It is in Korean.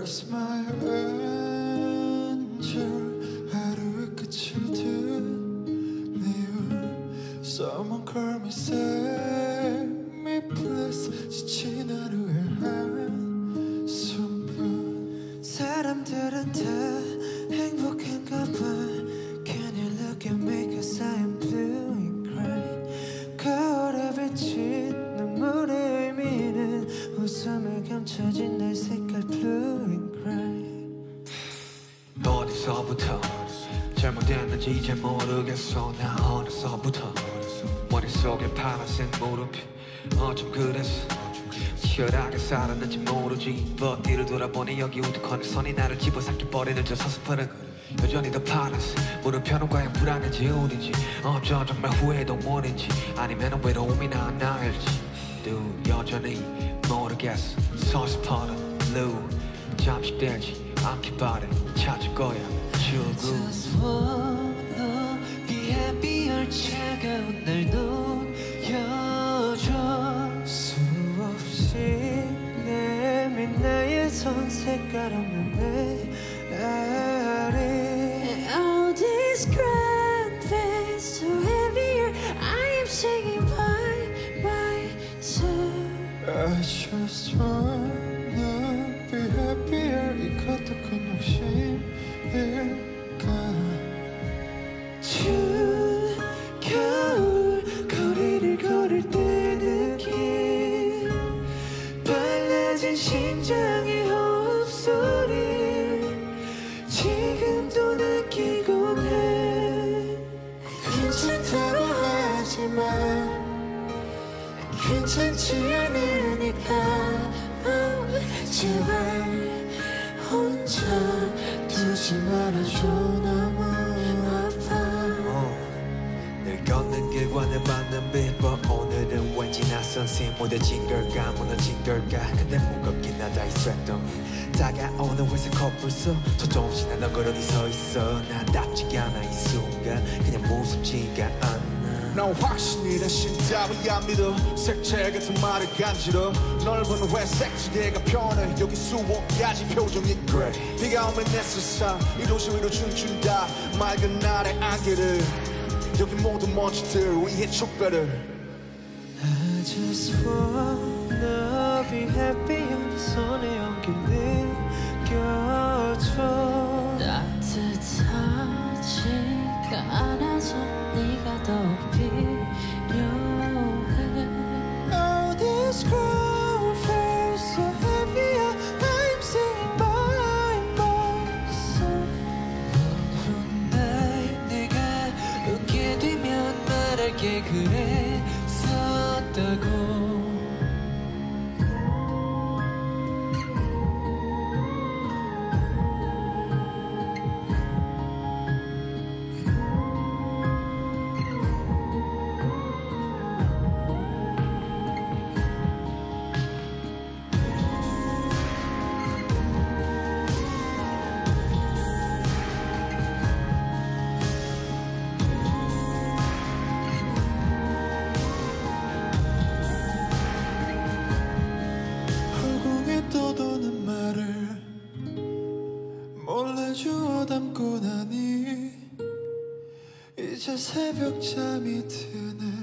Where's my angel 하루의 끝을 든 이유 Someone call me save me please 지친 하루의 한숨뿐 사람들은 다 행복한가 봐 Can you look at me cause I am blue and gray 거울에 비친 눈물의 의미는 웃음을 감춰진 내 색깔 blue and gray 어디서부터 잘못됐는지 잘 모르겠어 나 어느서부터 머릿속에 파란색 물음표 어쩜 그랬어 치열하게 살았는지 모르지 But 뒤를 돌아보니 여기 우두커는 선이 나를 집어삼켜 버리는 저 서스퍼는 여전히 더 파란색 물음표는 과연 불안인지 우린지 어쩌 정말 후회도 원인지 아니면 외로움이나 나일지 여전히 모르겠어 서스퍼는 blue 잠식되지 않길 바래 찾을 거야 출구 Just wanna be happier 차가운 날 녹여줘 수없이 내민 나의 손 색깔 없는 내 아리 All this grand face so heavier I am singing by myself I just wanna be happier 이것도 큰 욕심일까 추운 겨울 거리를 걸을 때 느낀 빨라진 심장의 호흡소리 지금도 느끼곤 해 괜찮다고 하지만 괜찮지 않으니까 제발 혼자 두지 말아줘 너무 아파 늘 걷는 길과 늘 받는 빛 But 오늘은 왠지 낯선 새 무뎌진 걸까 무너진 걸까 근데 무겁긴 하다 이 쇳덩이 다가오는 회색 커플 속 조금씩 난 너그러니 서있어 나답지가 않아 이 순간 그냥 무섭지가 않아 난 확신이 대신 답이 안 믿어 색채 같은 말을 간지러 넓은 회색 지대가 편해 여기 수억가지 표정이 그래 비가 오면 내 세상 이 도시 위로 춤춘다 맑은 날의 안개를 여기 모든 먼지들 위에 축배를 I just wanna be happy 내 손에 온길 느껴줘 따뜻하지가 않아서 네가 더욱 필요해 Oh this cold feels so heavy I'm singing by myself 날 내가 웃게 되면 말할게 그랬었다고 떠도는 말을 몰래 주워 담고 나니 이제 새벽잠이 드네